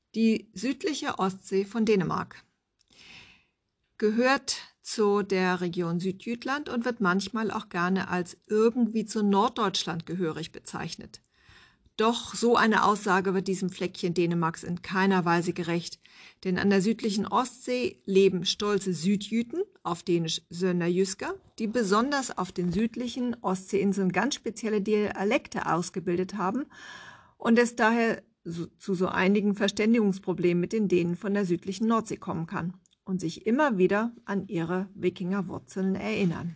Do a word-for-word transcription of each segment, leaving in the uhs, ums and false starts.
Die südliche Ostsee von Dänemark gehört zu der Region Südjütland und wird manchmal auch gerne als irgendwie zu Norddeutschland gehörig bezeichnet. Doch so eine Aussage wird diesem Fleckchen Dänemarks in keiner Weise gerecht, denn an der südlichen Ostsee leben stolze Südjüten, auf Dänisch Sønderjysker, die besonders auf den südlichen Ostseeinseln ganz spezielle Dialekte ausgebildet haben und es daher so, zu so einigen Verständigungsproblemen mit den Dänen von der südlichen Nordsee kommen kann und sich immer wieder an ihre Wikingerwurzeln erinnern.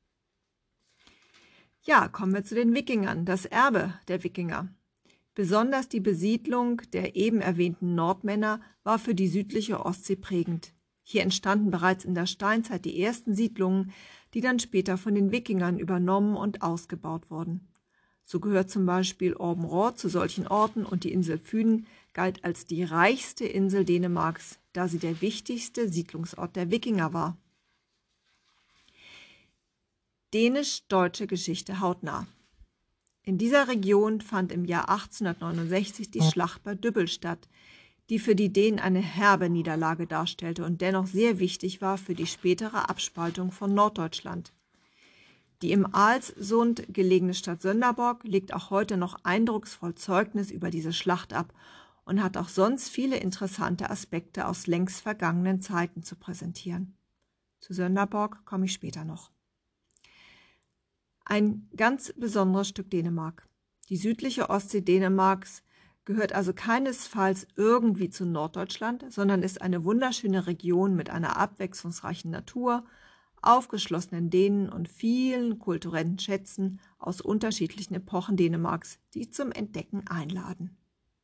Ja, kommen wir zu den Wikingern, das Erbe der Wikinger. Besonders die Besiedlung der eben erwähnten Nordmänner war für die südliche Ostsee prägend. Hier entstanden bereits in der Steinzeit die ersten Siedlungen, die dann später von den Wikingern übernommen und ausgebaut wurden. So gehört zum Beispiel Orbenrå zu solchen Orten und die Insel Fyn galt als die reichste Insel Dänemarks, da sie der wichtigste Siedlungsort der Wikinger war. Dänisch-deutsche Geschichte hautnah. In dieser Region fand im Jahr achtzehnhundertneunundsechzig die Schlacht bei Dybbøl statt, die für die Dänen eine herbe Niederlage darstellte und dennoch sehr wichtig war für die spätere Abspaltung von Norddeutschland. Die im Aalsund gelegene Stadt Sønderborg legt auch heute noch eindrucksvoll Zeugnis über diese Schlacht ab und hat auch sonst viele interessante Aspekte aus längst vergangenen Zeiten zu präsentieren. Zu Sønderborg komme ich später noch. Ein ganz besonderes Stück Dänemark. Die südliche Ostsee Dänemarks gehört also keinesfalls irgendwie zu Norddeutschland, sondern ist eine wunderschöne Region mit einer abwechslungsreichen Natur, aufgeschlossenen Dänen und vielen kulturellen Schätzen aus unterschiedlichen Epochen Dänemarks, die zum Entdecken einladen.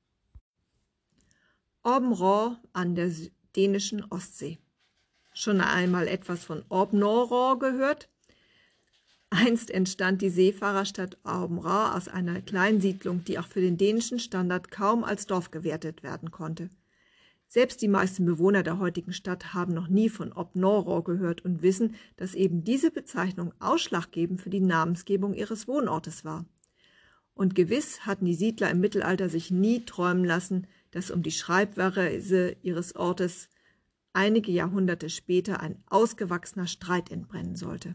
Orbenrå an der dänischen Ostsee. Schon einmal etwas von Orbenrå gehört? Einst entstand die Seefahrerstadt Orbenrå aus einer kleinen Siedlung, die auch für den dänischen Standard kaum als Dorf gewertet werden konnte. Selbst die meisten Bewohner der heutigen Stadt haben noch nie von Orbenrå gehört und wissen, dass eben diese Bezeichnung ausschlaggebend für die Namensgebung ihres Wohnortes war. Und gewiss hatten die Siedler im Mittelalter sich nie träumen lassen, dass um die Schreibweise ihres Ortes einige Jahrhunderte später ein ausgewachsener Streit entbrennen sollte.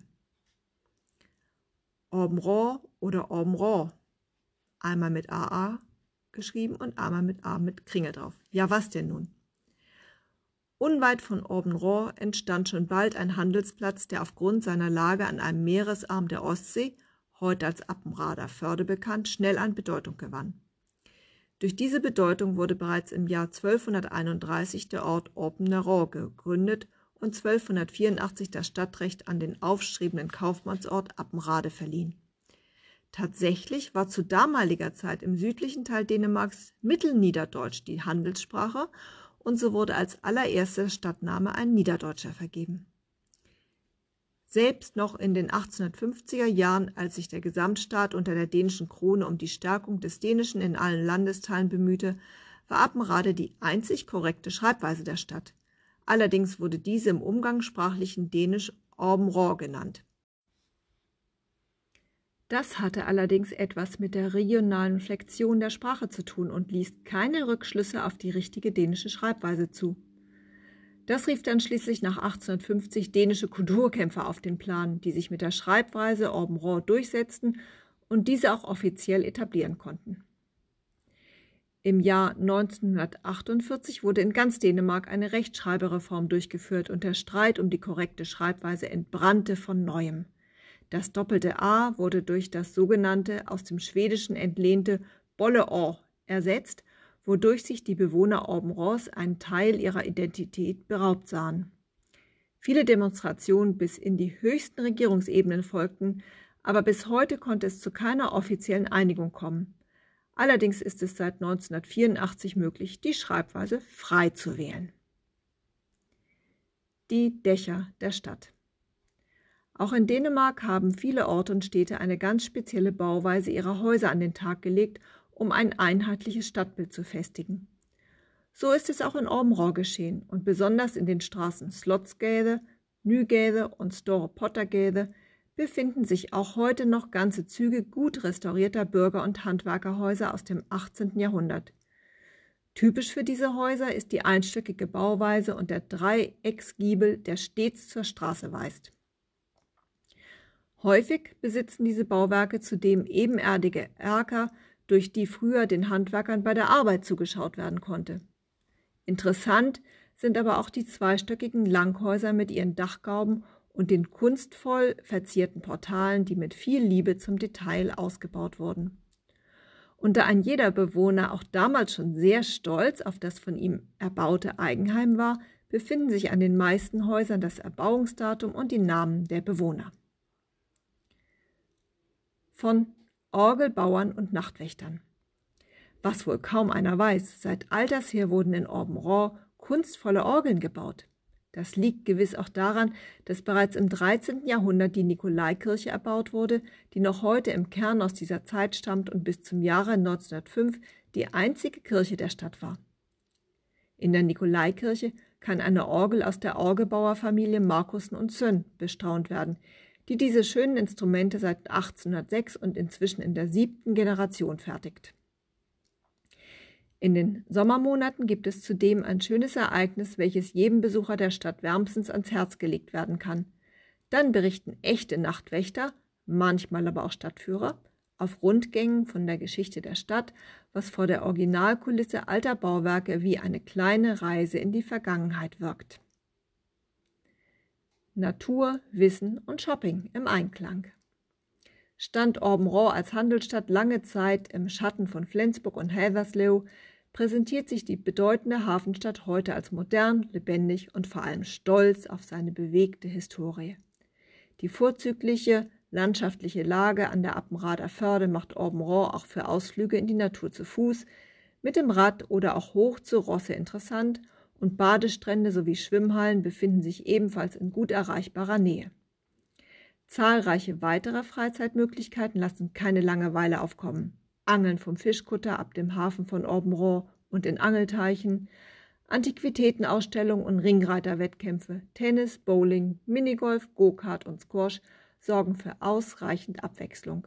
Orbenrå oder Orbenrå, einmal mit A A geschrieben und einmal mit A mit Kringel drauf. Ja, was denn nun? Unweit von Orbenrå entstand schon bald ein Handelsplatz, der aufgrund seiner Lage an einem Meeresarm der Ostsee, heute als Appenrader Förde bekannt, schnell an Bedeutung gewann. Durch diese Bedeutung wurde bereits im Jahr zwölfhunderteinunddreißig der Ort Orpennerå gegründet und zwölfhundertvierundachtzig das Stadtrecht an den aufstrebenden Kaufmannsort Appenrade verliehen. Tatsächlich war zu damaliger Zeit im südlichen Teil Dänemarks Mittelniederdeutsch die Handelssprache und so wurde als allererster Stadtname ein Niederdeutscher vergeben. Selbst noch in den achtzehnhundertfünfziger Jahren, als sich der Gesamtstaat unter der dänischen Krone um die Stärkung des Dänischen in allen Landesteilen bemühte, war Appenrade die einzig korrekte Schreibweise der Stadt. Allerdings wurde diese im umgangssprachlichen Dänisch Orbenrå genannt. Das hatte allerdings etwas mit der regionalen Flexion der Sprache zu tun und ließ keine Rückschlüsse auf die richtige dänische Schreibweise zu. Das rief dann schließlich nach achtzehnhundertfünfzig dänische Kulturkämpfer auf den Plan, die sich mit der Schreibweise Orbenrå durchsetzten und diese auch offiziell etablieren konnten. Im Jahr neunzehnhundertachtundvierzig wurde in ganz Dänemark eine Rechtschreibereform durchgeführt und der Streit um die korrekte Schreibweise entbrannte von neuem. Das doppelte A wurde durch das sogenannte aus dem Schwedischen entlehnte Bolleå ersetzt, wodurch sich die Bewohner Orbenrås einen Teil ihrer Identität beraubt sahen. Viele Demonstrationen bis in die höchsten Regierungsebenen folgten, aber bis heute konnte es zu keiner offiziellen Einigung kommen. Allerdings ist es seit neunzehnhundertvierundachtzig möglich, die Schreibweise frei zu wählen. Die Dächer der Stadt. Auch in Dänemark haben viele Orte und Städte eine ganz spezielle Bauweise ihrer Häuser an den Tag gelegt, um ein einheitliches Stadtbild zu festigen. So ist es auch in Orbenrå geschehen und besonders in den Straßen Slotsgade, Nygade und Store Pottergade befinden sich auch heute noch ganze Züge gut restaurierter Bürger- und Handwerkerhäuser aus dem achtzehnten Jahrhundert. Typisch für diese Häuser ist die einstöckige Bauweise und der Dreiecksgiebel, der stets zur Straße weist. Häufig besitzen diese Bauwerke zudem ebenerdige Erker, durch die früher den Handwerkern bei der Arbeit zugeschaut werden konnte. Interessant sind aber auch die zweistöckigen Langhäuser mit ihren Dachgauben und den kunstvoll verzierten Portalen, die mit viel Liebe zum Detail ausgebaut wurden. Und da ein jeder Bewohner auch damals schon sehr stolz auf das von ihm erbaute Eigenheim war, befinden sich an den meisten Häusern das Erbauungsdatum und die Namen der Bewohner. Von Orgelbauern und Nachtwächtern. Was wohl kaum einer weiß, seit alters her wurden in Aubenraud kunstvolle Orgeln gebaut. Das liegt gewiss auch daran, dass bereits im dreizehnten Jahrhundert die Nikolaikirche erbaut wurde, die noch heute im Kern aus dieser Zeit stammt und bis zum Jahre neunzehnhundertfünf die einzige Kirche der Stadt war. In der Nikolaikirche kann eine Orgel aus der Orgelbauerfamilie Markussen und Sön bestaunt werden, die diese schönen Instrumente seit achtzehnhundertsechs und inzwischen in der siebten Generation fertigt. In den Sommermonaten gibt es zudem ein schönes Ereignis, welches jedem Besucher der Stadt wärmstens ans Herz gelegt werden kann. Dann berichten echte Nachtwächter, manchmal aber auch Stadtführer, auf Rundgängen von der Geschichte der Stadt, was vor der Originalkulisse alter Bauwerke wie eine kleine Reise in die Vergangenheit wirkt. Natur, Wissen und Shopping im Einklang. Stand Aubenraud als Handelsstadt lange Zeit im Schatten von Flensburg und Helverslev, präsentiert sich die bedeutende Hafenstadt heute als modern, lebendig und vor allem stolz auf seine bewegte Historie. Die vorzügliche landschaftliche Lage an der Appenrader Förde macht Aubenraud auch für Ausflüge in die Natur zu Fuß, mit dem Rad oder auch hoch zu Rosse interessant, und Badestrände sowie Schwimmhallen befinden sich ebenfalls in gut erreichbarer Nähe. Zahlreiche weitere Freizeitmöglichkeiten lassen keine Langeweile aufkommen. Angeln vom Fischkutter ab dem Hafen von Aubenraud und in Angelteichen, Antiquitätenausstellungen und Ringreiterwettkämpfe, Tennis, Bowling, Minigolf, Go-Kart und Squash sorgen für ausreichend Abwechslung.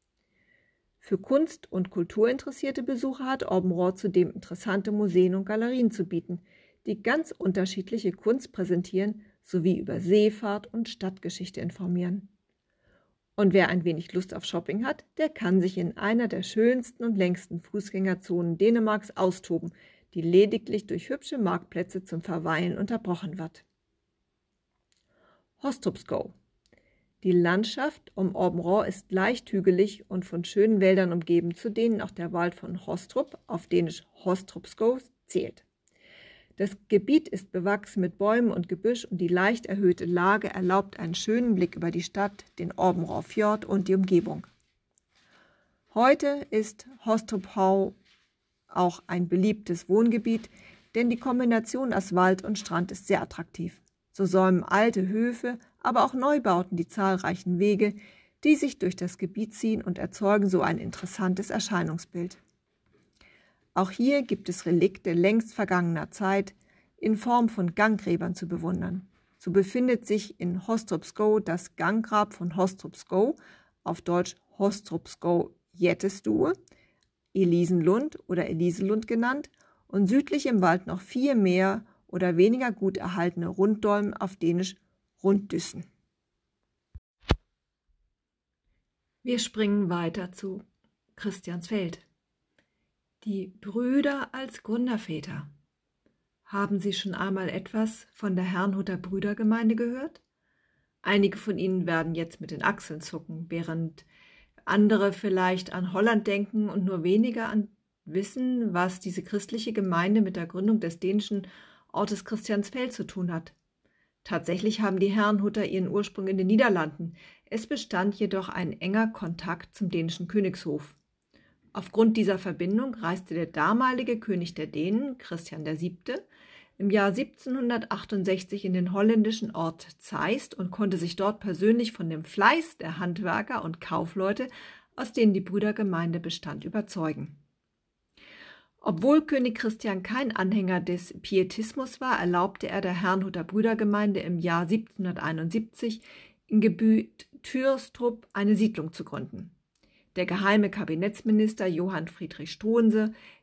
Für Kunst- und Kulturinteressierte Besucher hat Aubenraud zudem interessante Museen und Galerien zu bieten, die ganz unterschiedliche Kunst präsentieren sowie über Seefahrt und Stadtgeschichte informieren. Und wer ein wenig Lust auf Shopping hat, der kann sich in einer der schönsten und längsten Fußgängerzonen Dänemarks austoben, die lediglich durch hübsche Marktplätze zum Verweilen unterbrochen wird. Hostrupsgård. Die Landschaft um Aubenraud ist leicht hügelig und von schönen Wäldern umgeben, zu denen auch der Wald von Hostrup, auf Dänisch Hostrupsgård, zählt. Das Gebiet ist bewachsen mit Bäumen und Gebüsch und die leicht erhöhte Lage erlaubt einen schönen Blick über die Stadt, den Aubenraud-Fjord und die Umgebung. Heute ist Hostrupsgård auch ein beliebtes Wohngebiet, denn die Kombination aus Wald und Strand ist sehr attraktiv. So säumen alte Höfe, aber auch Neubauten die zahlreichen Wege, die sich durch das Gebiet ziehen und erzeugen so ein interessantes Erscheinungsbild. Auch hier gibt es Relikte längst vergangener Zeit in Form von Ganggräbern zu bewundern. So befindet sich in Hostrupsgård das Ganggrab von Hostrupsgård, auf Deutsch Hostrupsgård Jättestue, Elisenlund oder Eliselund genannt, und südlich im Wald noch vier mehr oder weniger gut erhaltene Runddolmen, auf Dänisch Runddüssen. Wir springen weiter zu Christiansfeld. Die Brüder als Gründerväter. Haben Sie schon einmal etwas von der Herrnhuter Brüdergemeinde gehört? Einige von Ihnen werden jetzt mit den Achseln zucken, während andere vielleicht an Holland denken und nur wenige an wissen, was diese christliche Gemeinde mit der Gründung des dänischen Ortes Christiansfeld zu tun hat. Tatsächlich haben die Herrnhuter ihren Ursprung in den Niederlanden. Es bestand jedoch ein enger Kontakt zum dänischen Königshof. Aufgrund dieser Verbindung reiste der damalige König der Dänen, Christian der Siebte, im Jahr siebzehnhundertachtundsechzig in den holländischen Ort Zeist und konnte sich dort persönlich von dem Fleiß der Handwerker und Kaufleute, aus denen die Brüdergemeinde bestand, überzeugen. Obwohl König Christian kein Anhänger des Pietismus war, erlaubte er der Herrnhuter Brüdergemeinde im Jahr siebzehnhunderteinundsiebzig im Gebiet Tyrstrup eine Siedlung zu gründen. Der geheime Kabinettsminister Johann Friedrich Struensee,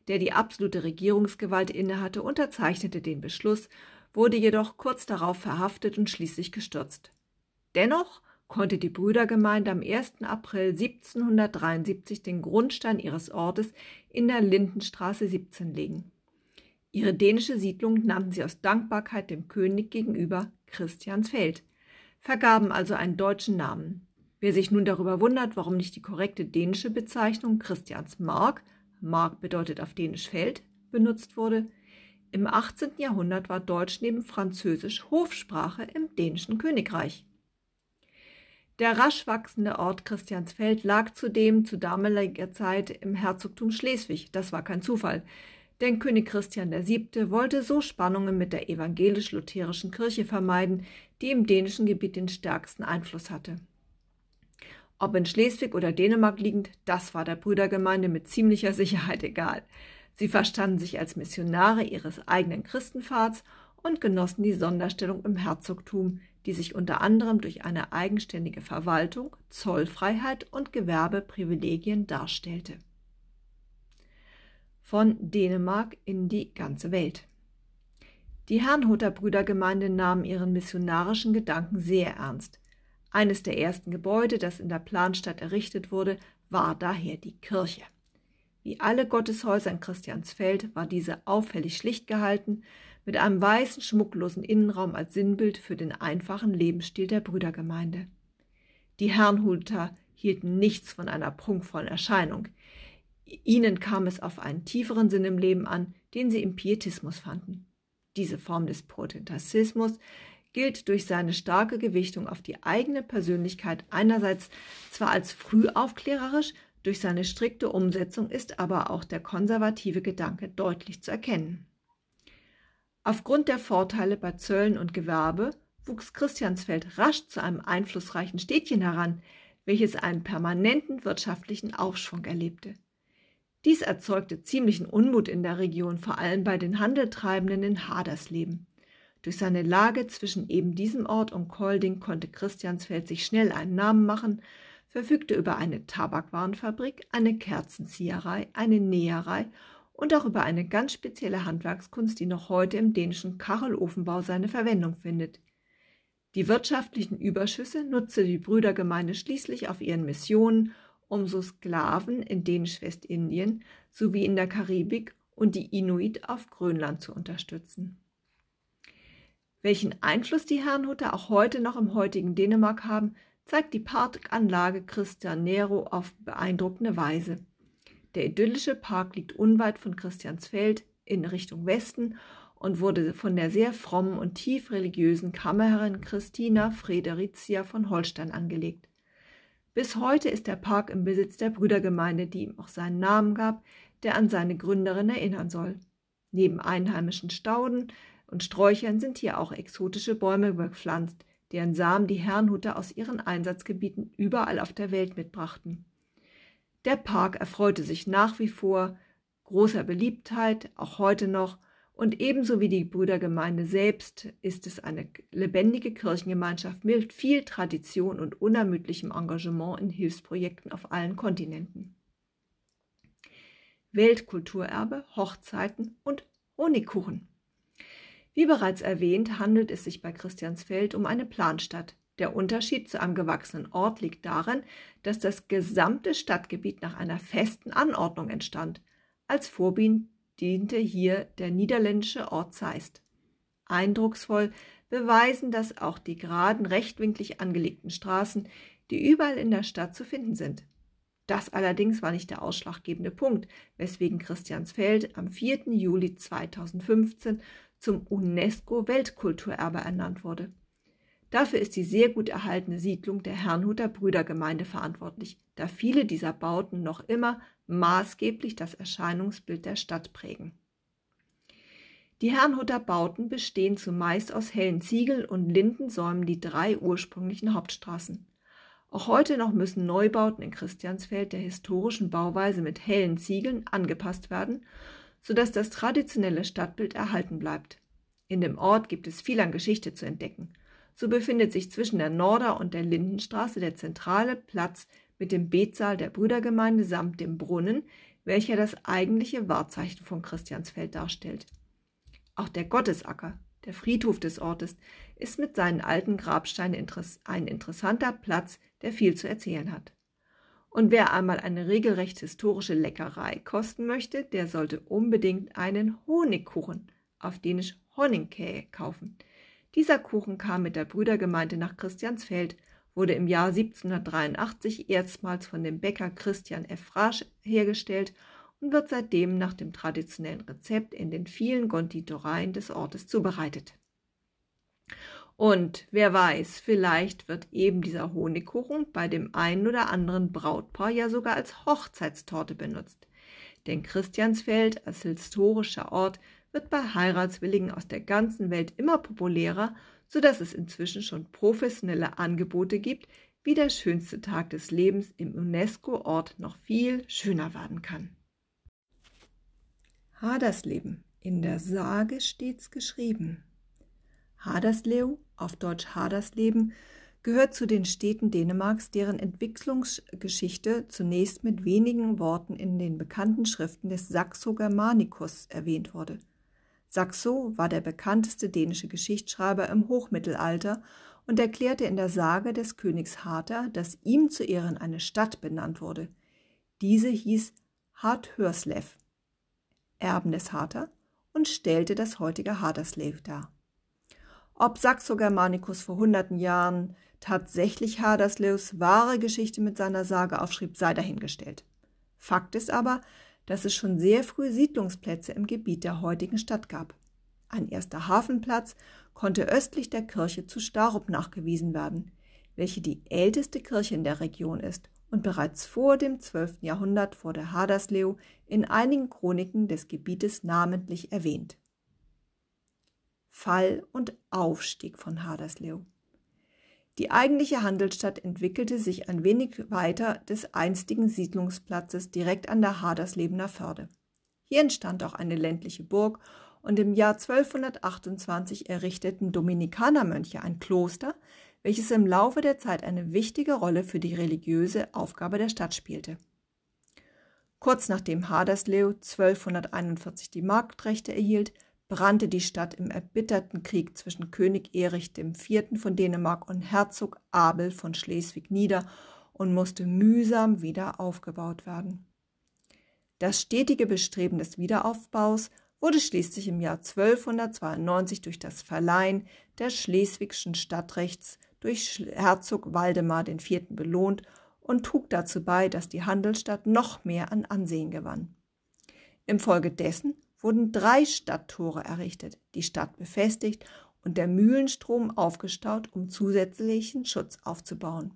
der die absolute Regierungsgewalt innehatte, unterzeichnete den Beschluss, wurde jedoch kurz darauf verhaftet und schließlich gestürzt. Dennoch konnte die Brüdergemeinde am ersten April siebzehnhundertdreiundsiebzig den Grundstein ihres Ortes in der Lindenstraße siebzehn legen. Ihre dänische Siedlung nannten sie aus Dankbarkeit dem König gegenüber Christiansfeld, vergaben also einen deutschen Namen. Wer sich nun darüber wundert, warum nicht die korrekte dänische Bezeichnung Christiansmark, Mark bedeutet auf Dänisch Feld, benutzt wurde, im achtzehnten Jahrhundert war Deutsch neben Französisch Hofsprache im dänischen Königreich. Der rasch wachsende Ort Christiansfeld lag zudem zu damaliger Zeit im Herzogtum Schleswig. Das war kein Zufall, denn König Christian der Siebte wollte so Spannungen mit der evangelisch-lutherischen Kirche vermeiden, die im dänischen Gebiet den stärksten Einfluss hatte. Ob in Schleswig oder Dänemark liegend, das war der Brüdergemeinde mit ziemlicher Sicherheit egal. Sie verstanden sich als Missionare ihres eigenen Christenpfads und genossen die Sonderstellung im Herzogtum, die sich unter anderem durch eine eigenständige Verwaltung, Zollfreiheit und Gewerbeprivilegien darstellte. Von Dänemark in die ganze Welt. Die Herrnhuter Brüdergemeinde nahm ihren missionarischen Gedanken sehr ernst. Eines der ersten Gebäude, das in der Planstadt errichtet wurde, war daher die Kirche. Wie alle Gotteshäuser in Christiansfeld war diese auffällig schlicht gehalten, mit einem weißen, schmucklosen Innenraum als Sinnbild für den einfachen Lebensstil der Brüdergemeinde. Die Herrnhuter hielten nichts von einer prunkvollen Erscheinung. Ihnen kam es auf einen tieferen Sinn im Leben an, den sie im Pietismus fanden. Diese Form des Protestantismus gilt durch seine starke Gewichtung auf die eigene Persönlichkeit einerseits zwar als frühaufklärerisch, durch seine strikte Umsetzung ist aber auch der konservative Gedanke deutlich zu erkennen. Aufgrund der Vorteile bei Zöllen und Gewerbe wuchs Christiansfeld rasch zu einem einflussreichen Städtchen heran, welches einen permanenten wirtschaftlichen Aufschwung erlebte. Dies erzeugte ziemlichen Unmut in der Region, vor allem bei den Handeltreibenden in Hadersleben. Durch seine Lage zwischen eben diesem Ort und Kolding konnte Christiansfeld sich schnell einen Namen machen, verfügte über eine Tabakwarenfabrik, eine Kerzenzieherei, eine Näherei und auch über eine ganz spezielle Handwerkskunst, die noch heute im dänischen Kachelofenbau seine Verwendung findet. Die wirtschaftlichen Überschüsse nutzte die Brüdergemeinde schließlich auf ihren Missionen, um so Sklaven in Dänisch-Westindien sowie in der Karibik und die Inuit auf Grönland zu unterstützen. Welchen Einfluss die Herrnhuter auch heute noch im heutigen Dänemark haben, zeigt die Parkanlage Christian Nero auf beeindruckende Weise. Der idyllische Park liegt unweit von Christiansfeld in Richtung Westen und wurde von der sehr frommen und tief religiösen Kammerherrin Christina Fredericia von Holstein angelegt. Bis heute ist der Park im Besitz der Brüdergemeinde, die ihm auch seinen Namen gab, der an seine Gründerin erinnern soll. Neben einheimischen Stauden und Sträuchern sind hier auch exotische Bäume bepflanzt, deren Samen die Herrnhuter aus ihren Einsatzgebieten überall auf der Welt mitbrachten. Der Park erfreute sich nach wie vor großer Beliebtheit, auch heute noch, und ebenso wie die Brüdergemeinde selbst ist es eine lebendige Kirchengemeinschaft mit viel Tradition und unermüdlichem Engagement in Hilfsprojekten auf allen Kontinenten. Weltkulturerbe, Hochzeiten und Honigkuchen. Wie bereits erwähnt, handelt es sich bei Christiansfeld um eine Planstadt. Der Unterschied zu einem gewachsenen Ort liegt darin, dass das gesamte Stadtgebiet nach einer festen Anordnung entstand. Als Vorbild diente hier der niederländische Ort Zeist. Eindrucksvoll beweisen das auch die geraden, rechtwinklig angelegten Straßen, die überall in der Stadt zu finden sind. Das allerdings war nicht der ausschlaggebende Punkt, weswegen Christiansfeld am vierten Juli zweitausendfünfzehn zum UNESCO-Weltkulturerbe ernannt wurde. Dafür ist die sehr gut erhaltene Siedlung der Herrnhuter Brüdergemeinde verantwortlich, da viele dieser Bauten noch immer maßgeblich das Erscheinungsbild der Stadt prägen. Die Herrnhuter Bauten bestehen zumeist aus hellen Ziegeln und Linden säumen die drei ursprünglichen Hauptstraßen. Auch heute noch müssen Neubauten in Christiansfeld der historischen Bauweise mit hellen Ziegeln angepasst werden, sodass das traditionelle Stadtbild erhalten bleibt. In dem Ort gibt es viel an Geschichte zu entdecken. So befindet sich zwischen der Norder- und der Lindenstraße der zentrale Platz mit dem Betsaal der Brüdergemeinde samt dem Brunnen, welcher das eigentliche Wahrzeichen von Christiansfeld darstellt. Auch der Gottesacker, der Friedhof des Ortes, ist mit seinen alten Grabsteinen ein interessanter Platz, der viel zu erzählen hat. Und wer einmal eine regelrecht historische Leckerei kosten möchte, der sollte unbedingt einen Honigkuchen, auf Dänisch Honningkage, kaufen. Dieser Kuchen kam mit der Brüdergemeinde nach Christiansfeld, wurde im Jahr siebzehnhundertdreiundachtzig erstmals von dem Bäcker Christian F. Frasch hergestellt und wird seitdem nach dem traditionellen Rezept in den vielen Konditoreien des Ortes zubereitet. Und wer weiß, vielleicht wird eben dieser Honigkuchen bei dem einen oder anderen Brautpaar ja sogar als Hochzeitstorte benutzt. Denn Christiansfeld als historischer Ort wird bei Heiratswilligen aus der ganzen Welt immer populärer, sodass es inzwischen schon professionelle Angebote gibt, wie der schönste Tag des Lebens im UNESCO-Ort noch viel schöner werden kann. Hadersleben, in der Sage steht's geschrieben. Haderslev, auf Deutsch Hadersleben, gehört zu den Städten Dänemarks, deren Entwicklungsgeschichte zunächst mit wenigen Worten in den bekannten Schriften des Saxo Germanicus erwähnt wurde. Saxo war der bekannteste dänische Geschichtsschreiber im Hochmittelalter und erklärte in der Sage des Königs Harter, dass ihm zu Ehren eine Stadt benannt wurde. Diese hieß Harthørslev, Erben des Harter, und stellte das heutige Haderslev dar. Ob Saxo Germanicus vor hunderten Jahren tatsächlich Haderslevs wahre Geschichte mit seiner Sage aufschrieb, sei dahingestellt. Fakt ist aber, dass es schon sehr früh Siedlungsplätze im Gebiet der heutigen Stadt gab. Ein erster Hafenplatz konnte östlich der Kirche zu Starup nachgewiesen werden, welche die älteste Kirche in der Region ist und bereits vor dem zwölften Jahrhundert wurde Haderslev in einigen Chroniken des Gebietes namentlich erwähnt. Fall und Aufstieg von Haderslev. Die eigentliche Handelsstadt entwickelte sich ein wenig weiter des einstigen Siedlungsplatzes direkt an der Haderslebener Förde. Hier entstand auch eine ländliche Burg und im Jahr zwölfhundertachtundzwanzig errichteten Dominikanermönche ein Kloster, welches im Laufe der Zeit eine wichtige Rolle für die religiöse Aufgabe der Stadt spielte. Kurz nachdem Haderslev zwölfhunderteinundvierzig die Marktrechte erhielt, brannte die Stadt im erbitterten Krieg zwischen König Erich der Vierte von Dänemark und Herzog Abel von Schleswig nieder und musste mühsam wieder aufgebaut werden. Das stetige Bestreben des Wiederaufbaus wurde schließlich im Jahr zwölfhundertzweiundneunzig durch das Verleihen des schleswigschen Stadtrechts durch Herzog Waldemar der Vierte belohnt und trug dazu bei, dass die Handelsstadt noch mehr an Ansehen gewann. Infolgedessen wurden drei Stadttore errichtet, die Stadt befestigt und der Mühlenstrom aufgestaut, um zusätzlichen Schutz aufzubauen.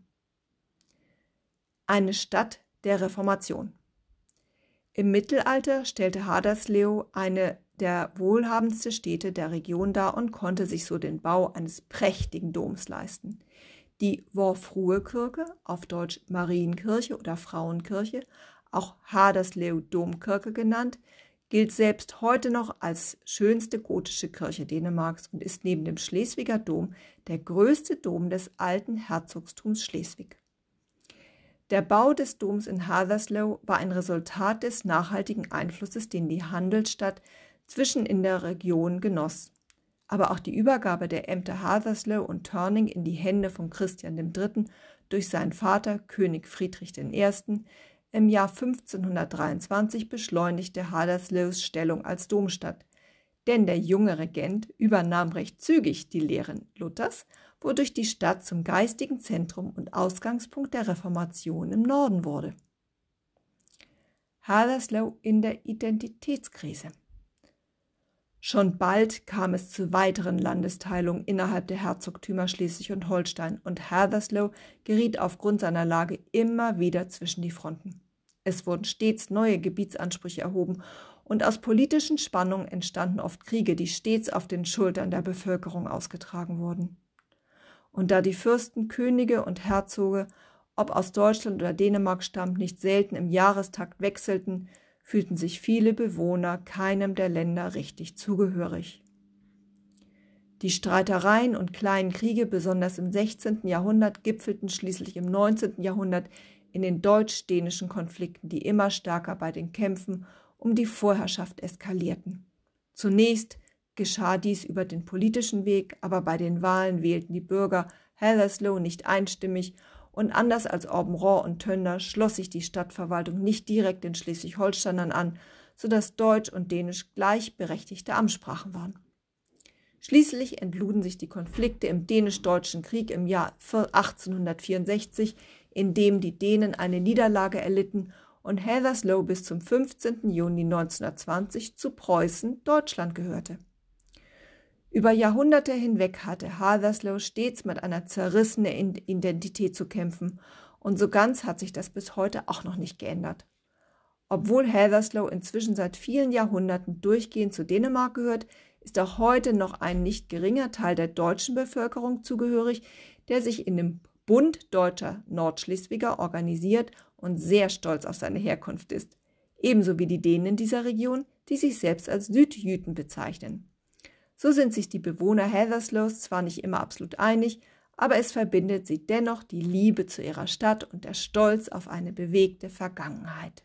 Eine Stadt der Reformation. Im Mittelalter stellte Haderslev eine der wohlhabendsten Städte der Region dar und konnte sich so den Bau eines prächtigen Doms leisten. Die Vor Frue Kirke, auf Deutsch Marienkirche oder Frauenkirche, auch Haderslev Domkirke genannt, gilt selbst heute noch als schönste gotische Kirche Dänemarks und ist neben dem Schleswiger Dom der größte Dom des alten Herzogtums Schleswig. Der Bau des Doms in Haderslev war ein Resultat des nachhaltigen Einflusses, den die Handelsstadt zwischen in der Region genoss. Aber auch die Übergabe der Ämter Haderslev und Tørning in die Hände von Christian der Dritte durch seinen Vater König Friedrich der Erste im Jahr fünfzehnhundertdreiundzwanzig beschleunigte Haderslevs Stellung als Domstadt, denn der junge Regent übernahm recht zügig die Lehren Luthers, wodurch die Stadt zum geistigen Zentrum und Ausgangspunkt der Reformation im Norden wurde. Haderslev in der Identitätskrise. Schon bald kam es zu weiteren Landesteilungen innerhalb der Herzogtümer Schleswig und Holstein und Haderslev geriet aufgrund seiner Lage immer wieder zwischen die Fronten. Es wurden stets neue Gebietsansprüche erhoben und aus politischen Spannungen entstanden oft Kriege, die stets auf den Schultern der Bevölkerung ausgetragen wurden. Und da die Fürsten, Könige und Herzoge, ob aus Deutschland oder Dänemark stammt, nicht selten im Jahrestakt wechselten, fühlten sich viele Bewohner keinem der Länder richtig zugehörig. Die Streitereien und kleinen Kriege, besonders im sechzehnten Jahrhundert, gipfelten schließlich im neunzehnten Jahrhundert in den deutsch-dänischen Konflikten, die immer stärker bei den Kämpfen um die Vorherrschaft eskalierten. Zunächst geschah dies über den politischen Weg, aber bei den Wahlen wählten die Bürger Haderslev nicht einstimmig und anders als Aubenrand und Tönder schloss sich die Stadtverwaltung nicht direkt den Schleswig-Holsteinern an, sodass Deutsch und Dänisch gleichberechtigte Amtssprachen waren. Schließlich entluden sich die Konflikte im Dänisch-Deutschen Krieg im Jahr achtzehnhundertvierundsechzig, in dem die Dänen eine Niederlage erlitten und Haderslev bis zum fünfzehnten Juni neunzehnhundertzwanzig zu Preußen, Deutschland gehörte. Über Jahrhunderte hinweg hatte Haderslev stets mit einer zerrissenen Identität zu kämpfen und so ganz hat sich das bis heute auch noch nicht geändert. Obwohl Haderslev inzwischen seit vielen Jahrhunderten durchgehend zu Dänemark gehört, ist auch heute noch ein nicht geringer Teil der deutschen Bevölkerung zugehörig, der sich in dem Bund Deutscher Nordschleswiger organisiert und sehr stolz auf seine Herkunft ist, ebenso wie die Dänen in dieser Region, die sich selbst als Südjüten bezeichnen. So sind sich die Bewohner Haderslevs zwar nicht immer absolut einig, aber es verbindet sie dennoch die Liebe zu ihrer Stadt und der Stolz auf eine bewegte Vergangenheit.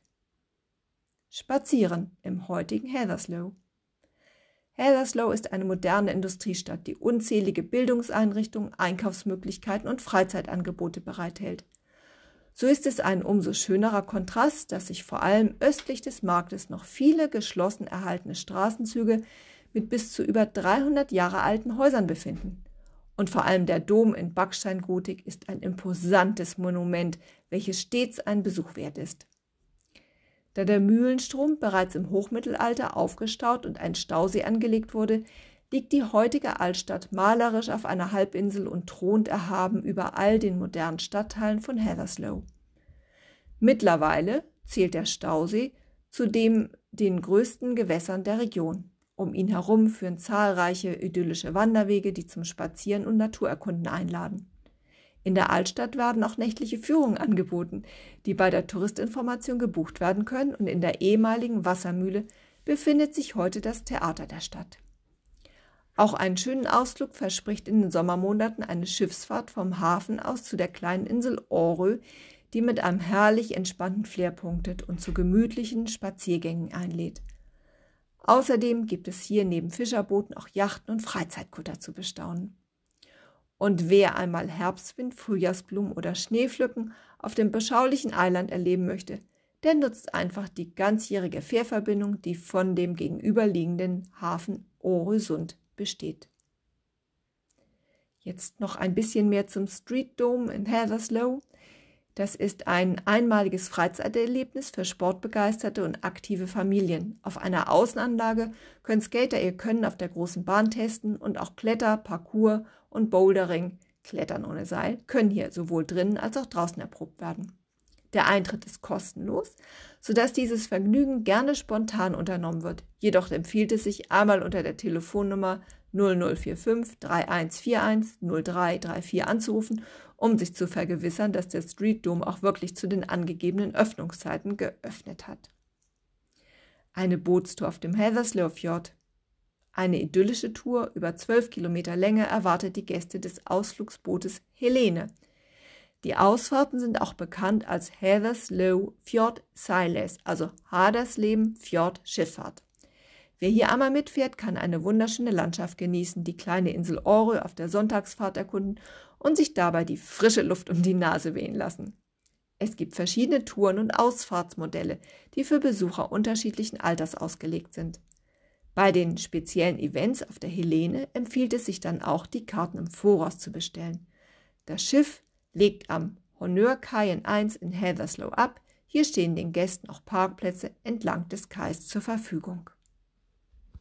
Spazieren im heutigen Haderslev. Haderslev ist eine moderne Industriestadt, die unzählige Bildungseinrichtungen, Einkaufsmöglichkeiten und Freizeitangebote bereithält. So ist es ein umso schönerer Kontrast, dass sich vor allem östlich des Marktes noch viele geschlossen erhaltene Straßenzüge mit bis zu über dreihundert Jahre alten Häusern befinden. Und vor allem der Dom in Backsteingotik ist ein imposantes Monument, welches stets ein Besuch wert ist. Da der Mühlenstrom bereits im Hochmittelalter aufgestaut und ein Stausee angelegt wurde, liegt die heutige Altstadt malerisch auf einer Halbinsel und thront erhaben über all den modernen Stadtteilen von Haderslev. Mittlerweile zählt der Stausee zu dem, den größten Gewässern der Region. Um ihn herum führen zahlreiche idyllische Wanderwege, die zum Spazieren und Naturerkunden einladen. In der Altstadt werden auch nächtliche Führungen angeboten, die bei der Touristinformation gebucht werden können, und in der ehemaligen Wassermühle befindet sich heute das Theater der Stadt. Auch einen schönen Ausflug verspricht in den Sommermonaten eine Schiffsfahrt vom Hafen aus zu der kleinen Insel Årö, die mit einem herrlich entspannten Flair punktet und zu gemütlichen Spaziergängen einlädt. Außerdem gibt es hier neben Fischerbooten auch Yachten und Freizeitkutter zu bestaunen. Und wer einmal Herbstwind, Frühjahrsblumen oder Schneepflücken auf dem beschaulichen Eiland erleben möchte, der nutzt einfach die ganzjährige Fährverbindung, die von dem gegenüberliegenden Hafen Årösund besteht. Jetzt noch ein bisschen mehr zum Street Dome in Haderslev. Das ist ein einmaliges Freizeiterlebnis für sportbegeisterte und aktive Familien. Auf einer Außenanlage können Skater ihr Können auf der großen Bahn testen und auch Kletter-, Parkour- und Bouldering, Klettern ohne Seil, können hier sowohl drinnen als auch draußen erprobt werden. Der Eintritt ist kostenlos, sodass dieses Vergnügen gerne spontan unternommen wird. Jedoch empfiehlt es sich, einmal unter der Telefonnummer null null vier fünf drei eins vier eins null drei drei vier anzurufen, um sich zu vergewissern, dass der Street Dome auch wirklich zu den angegebenen Öffnungszeiten geöffnet hat. Eine Bootstour auf dem Haderslev Fjord. Eine idyllische Tour über zwölf Kilometer Länge erwartet die Gäste des Ausflugsbootes Helene. Die Ausfahrten sind auch bekannt als Haderslev Fjord Seilas, also Hadersleben Fjord Schifffahrt. Wer hier einmal mitfährt, kann eine wunderschöne Landschaft genießen, die kleine Insel Årö auf der Sonntagsfahrt erkunden und sich dabei die frische Luft um die Nase wehen lassen. Es gibt verschiedene Touren und Ausfahrtsmodelle, die für Besucher unterschiedlichen Alters ausgelegt sind. Bei den speziellen Events auf der Helene empfiehlt es sich dann auch, die Karten im Voraus zu bestellen. Das Schiff legt am Honnørkaien eins in Haderslev ab. Hier stehen den Gästen auch Parkplätze entlang des Kais zur Verfügung.